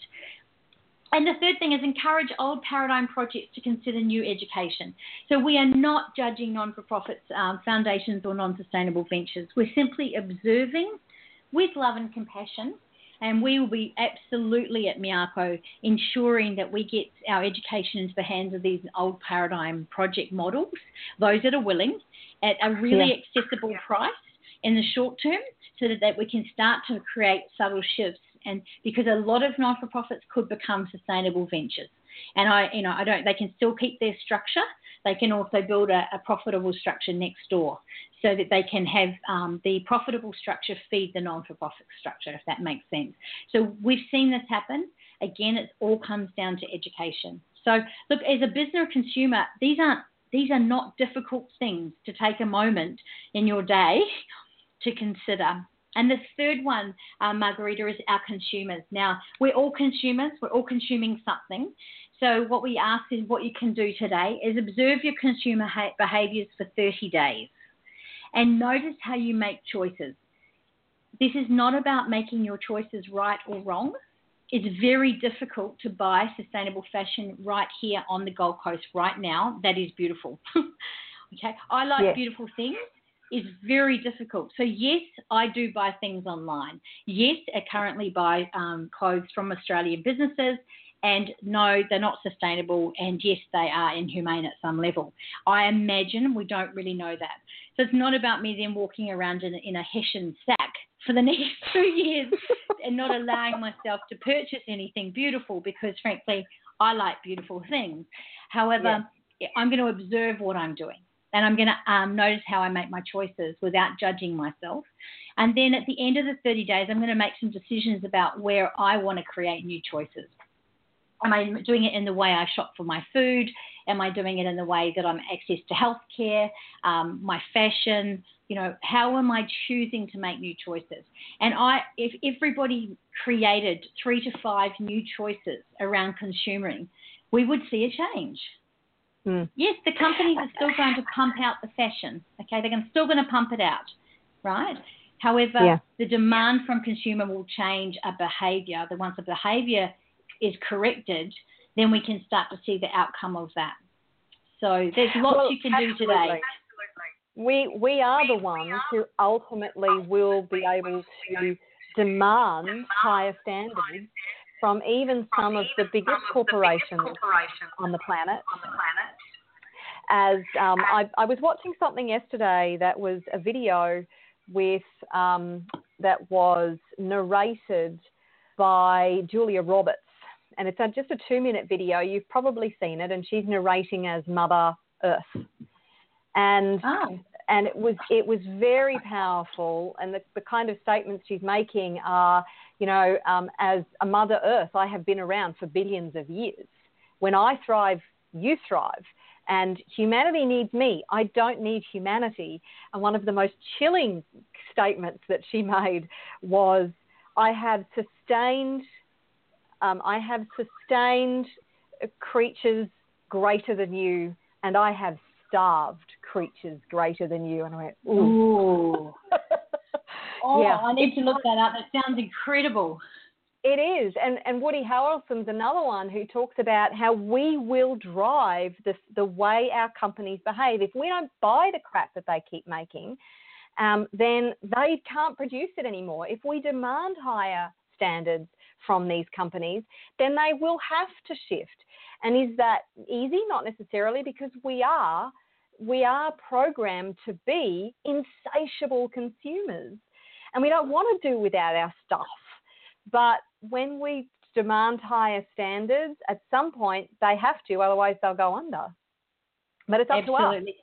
And the third thing is encourage old paradigm projects to consider new education. So we are not judging non-for-profits, um, foundations or non-sustainable ventures. We're simply observing with love and compassion, and we will be absolutely at Miyako ensuring that we get our education into the hands of these old paradigm project models, those that are willing, at a really yeah. accessible price in the short term, so that, that we can start to create subtle shifts. And because a lot of non-for-profits could become sustainable ventures, and I, you know, I don't. They can still keep their structure. They can also build a, a profitable structure next door, so that they can have um, the profitable structure feed the non-for-profit structure, if that makes sense. So we've seen this happen. Again, it all comes down to education. So look, as a business or consumer, these aren't these are not difficult things to take a moment in your day to consider. And the third one, uh, Margarita, is our consumers. Now, we're all consumers. We're all consuming something. So what we ask is what you can do today is observe your consumer ha- behaviours for thirty days and notice how you make choices. This is not about making your choices right or wrong. It's very difficult to buy sustainable fashion right here on the Gold Coast right now. That is beautiful. Okay, I like yes. beautiful things. Is very difficult. So yes, I do buy things online. Yes, I currently buy um, clothes from Australian businesses, and no, they're not sustainable, and yes, they are inhumane at some level. I imagine we don't really know that. So it's not about me then walking around in, in a Hessian sack for the next two years and not allowing myself to purchase anything beautiful, because frankly, I like beautiful things. However, yeah. I'm going to observe what I'm doing. And I'm going to um, notice how I make my choices without judging myself. And then at the end of the thirty days, I'm going to make some decisions about where I want to create new choices. Am I doing it in the way I shop for my food? Am I doing it in the way that I'm access to healthcare, um, my fashion? You know, how am I choosing to make new choices? And I, if everybody created three to five new choices around consuming, we would see a change. Mm. Yes, the companies are still going to pump out the fashion. Okay, they're going, still going to pump it out, right? However, Yeah. the demand from consumer will change a behaviour. That once the behaviour is corrected, then we can start to see the outcome of that. So there's lots Well, you can absolutely. do today. We we are the ones who ultimately will be able to demand higher standards from even some of the biggest corporations on the planet. As um, I, I was watching something yesterday that was a video with um, that was narrated by Julia Roberts, and it's a, just a two-minute video. You've probably seen it, and she's narrating as Mother Earth, and Oh. and it was it was very powerful. And the, the kind of statements she's making are, you know, um, as a Mother Earth, I have been around for billions of years. When I thrive, you thrive. And humanity needs me. I don't need humanity. And one of the most chilling statements that she made was, I have sustained, um, I have sustained creatures greater than you, and I have starved creatures greater than you. And I went, ooh. Ooh. Oh, Yeah. I need to look that up. That sounds incredible. It is, and, and Woody Harrelson's another one who talks about how we will drive the, the way our companies behave. If we don't buy the crap that they keep making, um, then they can't produce it anymore. If we demand higher standards from these companies, then they will have to shift. And is that easy? Not necessarily, because we are we are programmed to be insatiable consumers, and we don't want to do without our stuff. But when we demand higher standards, at some point they have to, otherwise they'll go under. But it's up Absolutely.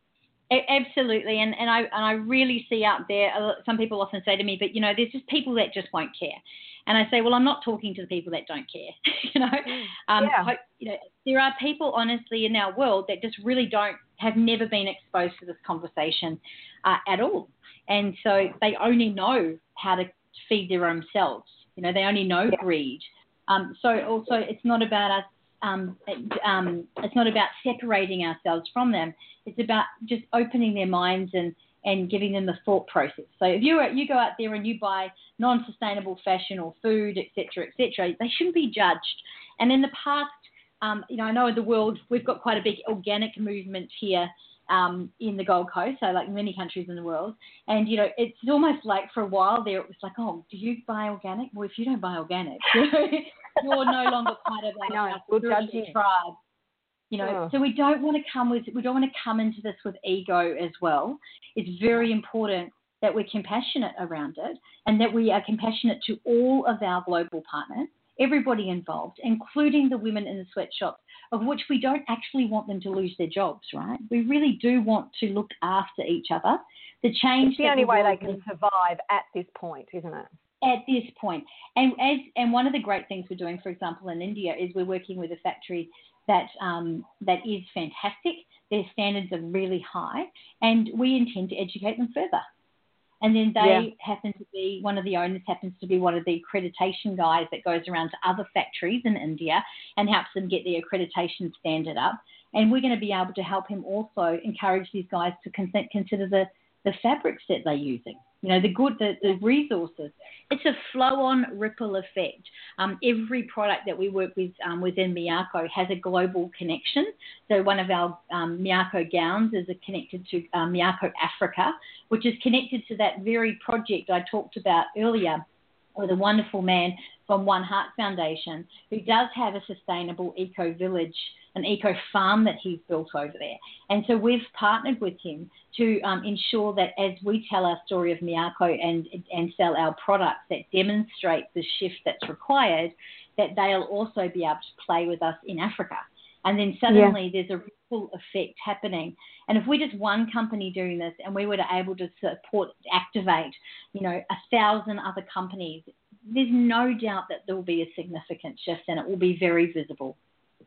to us. Absolutely, and and I and I really see out there. Some people often say to me, "But you know, there's just people that just won't care." And I say, "Well, I'm not talking to the people that don't care." you know, um, Yeah. you know, there are people, honestly, in our world that just really don't have never been exposed to this conversation uh, at all, and so they only know how to feed their own selves. You know, they only know Yeah. greed. Um, so also, it's not about us. Um, it, um, it's not about separating ourselves from them. It's about just opening their minds and, and giving them the thought process. So if you you go out there and you buy non-sustainable fashion or food, et cetera, et cetera, they shouldn't be judged. And in the past, um, you know, I know in the world we've got quite a big organic movement here um, in the Gold Coast, so like many countries in the world. And, you know, it's almost like for a while there it was like, oh, do you buy organic? Well, if you don't buy organic, you know, you're no longer part of our, I know, our we'll judge spiritual you. tribe. You know, Oh. so we don't want to come with we don't want to come into this with ego as well. It's very important that we're compassionate around it, and that we are compassionate to all of our global partners, everybody involved, including the women in the sweatshops, of which we don't actually want them to lose their jobs, right? We really do want to look after each other. The change It's the that only the way they world can needs survive at this point, isn't it? at this point. And as and one of the great things we're doing, for example, in India, is we're working with a factory that um, that is fantastic. Their standards are really high, and we intend to educate them further. And then they Yeah. happen to be, one of the owners happens to be one of the accreditation guys that goes around to other factories in India and helps them get their accreditation standard up. And we're going to be able to help him also encourage these guys to con- consider the, the fabrics that they're using, you know, the good, the, the resources. It's a flow-on ripple effect. Um, every product that we work with um, within Miyako has a global connection. So one of our um, Miyako gowns is connected to um, Miyako Africa, which is connected to that very project I talked about earlier with a wonderful man from One Heart Foundation who does have a sustainable eco-village, an eco-farm that he's built over there. And so we've partnered with him to um, ensure that as we tell our story of Miyako and, and sell our products that demonstrate the shift that's required, that they'll also be able to play with us in Africa. And then suddenly yeah. there's a ripple effect happening. And if we're just one company doing this and we were to able to support, activate, you know, a thousand other companies, there's no doubt that there will be a significant shift and it will be very visible.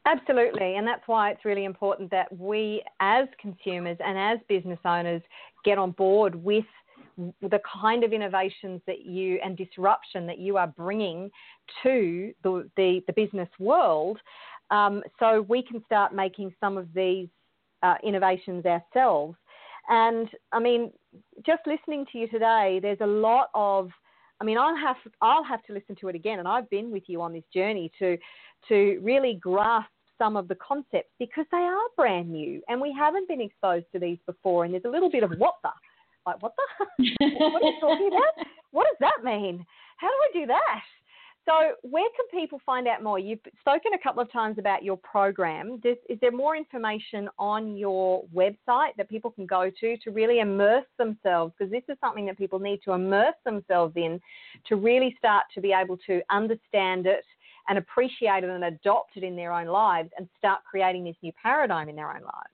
Absolutely, and that's why it's really important that we as consumers and as business owners get on board with the kind of innovations that you and disruption that you are bringing to the, the, the business world, um, so we can start making some of these uh, innovations ourselves. And, I mean, just listening to you today, there's a lot of, I mean, I'll have, I'll have to listen to it again, and I've been with you on this journey to to really grasp some of the concepts because they are brand new and we haven't been exposed to these before, and there's a little bit of what the, like what the, what are you talking about? What does that mean? How do I do that? So where can people find out more? You've spoken a couple of times about your program. Is, is there more information on your website that people can go to to really immerse themselves? Because this is something that people need to immerse themselves in to really start to be able to understand it and appreciate it and adopt it in their own lives and start creating this new paradigm in their own lives.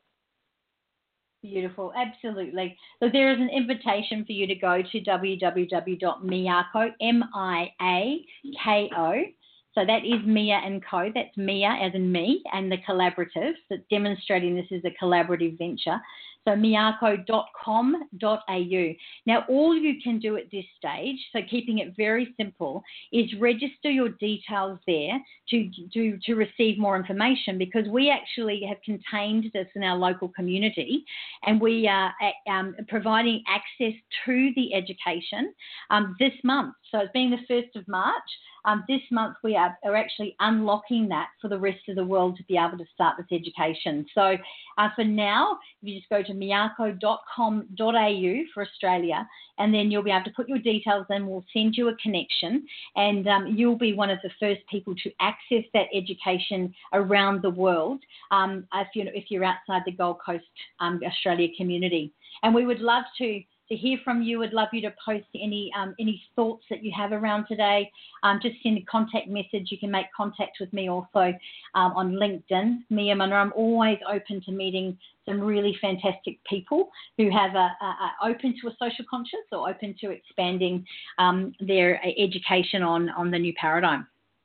Beautiful, absolutely. So there is an invitation for you to go to w w w dot miako, M I A K O. So that is Mia and Co. That's Mia as in me and the collaborative. So demonstrating this is a collaborative venture. So miako dot com dot a u. Now, all you can do at this stage, so keeping it very simple, is register your details there to, to, to receive more information, because we actually have contained this in our local community, and we are um, providing access to the education um, this month. So it's being the first of March. Um, this month we are, are actually unlocking that for the rest of the world to be able to start this education. So uh, for now, if you just go to miako dot com dot a u for Australia, and then you'll be able to put your details in. We'll send you a connection, and um, you'll be one of the first people to access that education around the world um, if, you know, if you're outside the Gold Coast um, Australia community. And we would love to to hear from you. I'd love you to post any um, any thoughts that you have around today. Um, just send a contact message. You can make contact with me also um, on LinkedIn, Mia Munro. I'm always open to meeting some really fantastic people who have a, a, a open to a social conscience or open to expanding um, their education on, on the new paradigm.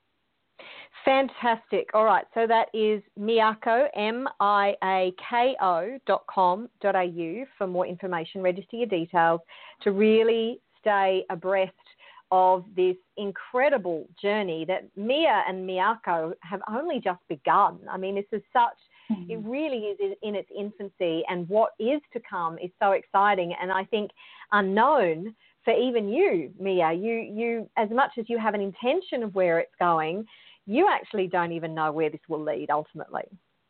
Fantastic. All right. So that is Miako, M I A K O dot com dot a u for more information. Register your details to really stay abreast of this incredible journey that Mia and Miako have only just begun. I mean, this is such, mm-hmm. it really is in its infancy, and what is to come is so exciting. And I think unknown for even you, Mia, you, you, as much as you have an intention of where it's going, you actually don't even know where this will lead ultimately.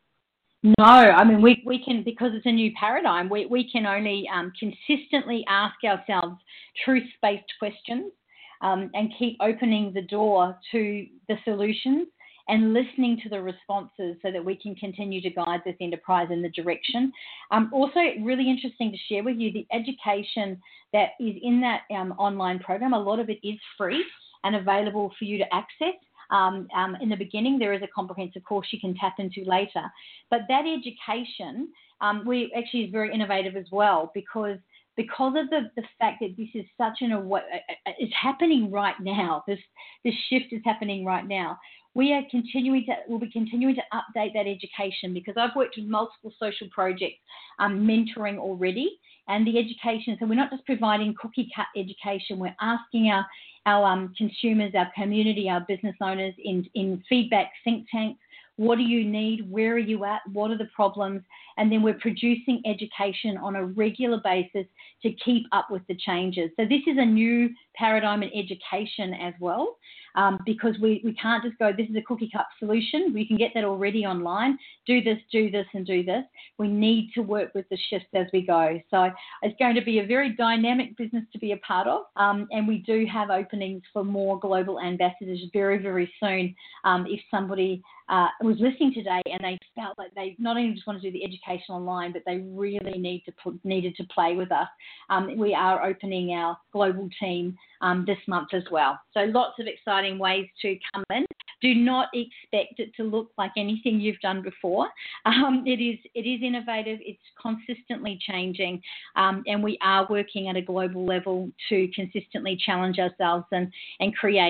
No, I mean, we, we can, because it's a new paradigm, we, we can only um, consistently ask ourselves truth-based questions um, and keep opening the door to the solutions and listening to the responses so that we can continue to guide this enterprise in the direction. Um, also, really interesting to share with you, the education that is in that um, online program, a lot of it is free and available for you to access. Um, um, in the beginning, there is a comprehensive course you can tap into later. But that education um, we actually is very innovative as well, because because of the, the fact that this is such an uh, it's happening right now. This this shift is happening right now. We are continuing to we'll be continuing to update that education, because I've worked with multiple social projects, um, mentoring already, and the education. So we're not just providing cookie cut education. We're asking our our um, consumers, our community, our business owners in, in feedback think tanks. What do you need? Where are you at? What are the problems? And then we're producing education on a regular basis to keep up with the changes. So this is a new paradigm in education as well, um, because we, we can't just go, this is a cookie cut solution. We can get that already online. Do this, do this, and do this. We need to work with the shifts as we go. So it's going to be a very dynamic business to be a part of, um, and we do have openings for more global ambassadors very, very soon. Um, if somebody uh, was listening today and they felt like they not only just want to do the education online, but they really need to put, needed to play with us, um, we are opening our global team um, this month as well. So lots of exciting ways to come in. Do not expect it to look like anything you've done before. Um, it is it is innovative. It's consistently changing, um, and we are working at a global level to consistently challenge ourselves and, and create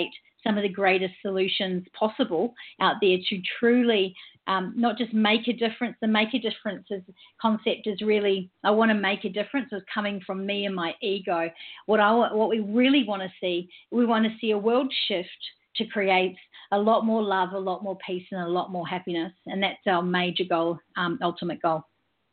some of the greatest solutions possible out there to truly um, not just make a difference. The make a difference is, concept is really, I want to make a difference, is coming from me and my ego. What I what we really want to see, we want to see a world shift to create a lot more love, a lot more peace, and a lot more happiness. And that's our major goal, um, ultimate goal.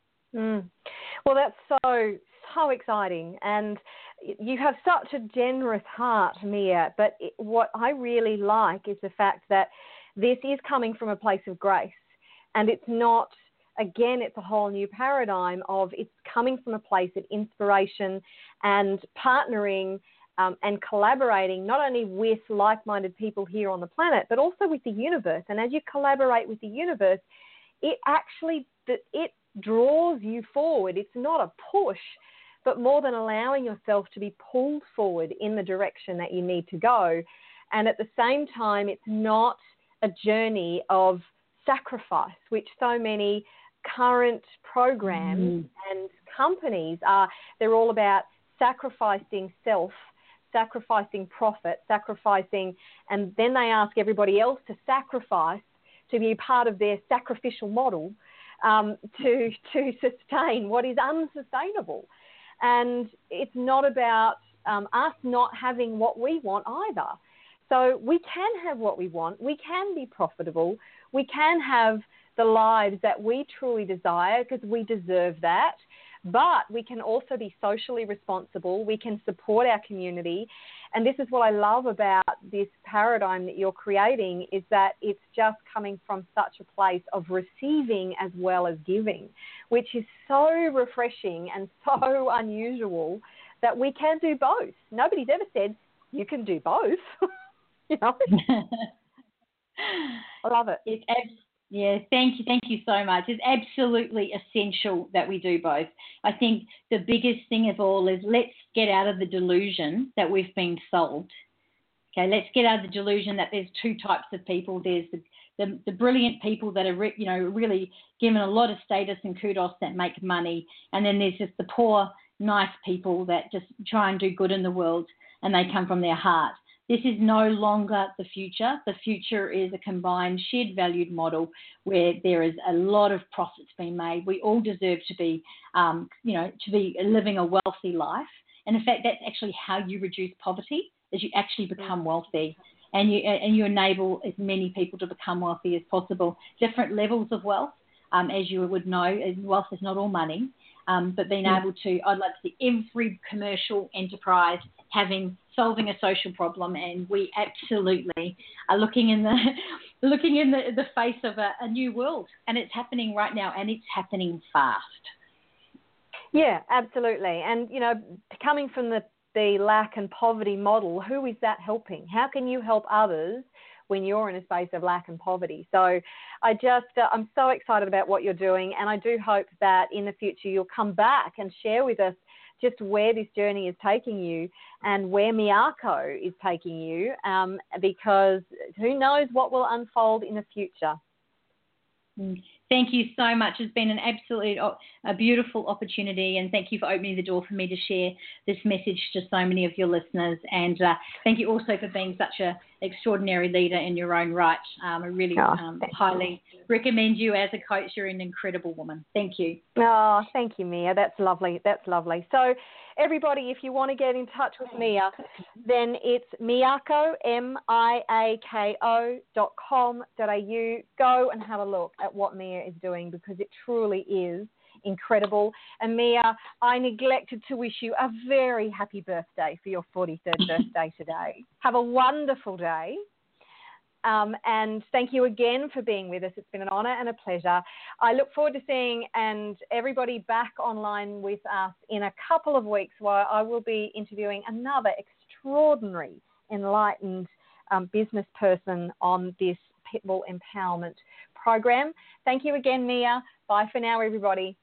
Mm. Well, that's so, so exciting. And you have such a generous heart, Mia. But it, what I really like is the fact that this is coming from a place of grace. And it's not, again, it's a whole new paradigm of it's coming from a place of inspiration and partnering um, and collaborating not only with like-minded people here on the planet, but also with the universe. And as you collaborate with the universe, it actually, it draws you forward. It's not a push, but more than allowing yourself to be pulled forward in the direction that you need to go. And at the same time, it's not a journey of sacrifice, which so many current programs mm. and companies are. They're all about sacrificing self, sacrificing profit, sacrificing, and then they ask everybody else to sacrifice to be part of their sacrificial model um, to to sustain what is unsustainable. And it's not about um, us not having what we want either. So we can have what we want. We can be profitable. We can have the lives that we truly desire because we deserve that. But we can also be socially responsible. We can support our community. And this is what I love about this paradigm that you're creating, is that it's just coming from such a place of receiving as well as giving, which is so refreshing and so unusual that we can do both. Nobody's ever said you can do both. You know? I love it. It's abs- yeah, thank you, thank you so much. It's absolutely essential that we do both. I think the biggest thing of all is let's get out of the delusion that we've been sold. Okay, let's get out of the delusion that there's two types of people. There's the the, the brilliant people that are re- you know really given a lot of status and kudos that make money, and then there's just the poor, nice people that just try and do good in the world, and they come from their heart. This is no longer the future. The future is a combined shared valued model where there is a lot of profits being made. We all deserve to be, um, you know, to be living a wealthy life. And in fact, that's actually how you reduce poverty, is you actually become wealthy, and you and you enable as many people to become wealthy as possible. Different levels of wealth, um, as you would know, wealth is not all money, um, but being able to, I'd like to see every commercial enterprise having solving a social problem, and we absolutely are looking in the looking in the, the face of a, a new world, and it's happening right now, and it's happening fast. Yeah, absolutely. And you know, coming from the the lack and poverty model, who is that helping? How can you help others when you're in a space of lack and poverty? So I just, uh, I'm so excited about what you're doing, and I do hope that in the future you'll come back and share with us just where this journey is taking you and where Miyako is taking you, um, because who knows what will unfold in the future. Thank you so much. It's been an absolute, a beautiful opportunity, and thank you for opening the door for me to share this message to so many of your listeners. And uh, thank you also for being such an extraordinary leader in your own right. Um, I really oh, um, highly you. recommend you as a coach. You're an incredible woman. Thank you. Oh, thank you, Mia. That's lovely. That's lovely. So, everybody, if you want to get in touch with Mia, then it's Miyako, M I A K O dot com dot A U. Go and have a look at what Mia is doing, because it truly is incredible. And Mia, I neglected to wish you a very happy birthday for your forty-third birthday today. Have a wonderful day. Um, and thank you again for being with us. It's been an honour and a pleasure. I look forward to seeing and everybody back online with us in a couple of weeks, where I will be interviewing another extraordinary, enlightened um, business person on this Pitbull Empowerment program. Thank you again, Mia. Bye for now, everybody.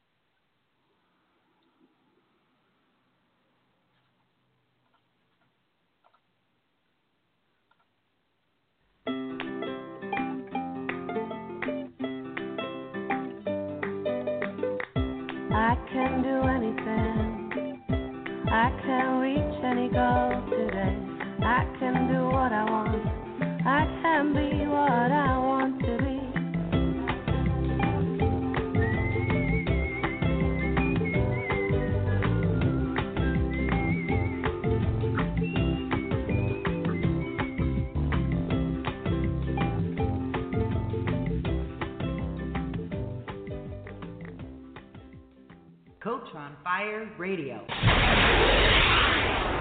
I can do anything, I can reach any goal today, I can do what I want, Coach on Fire Radio.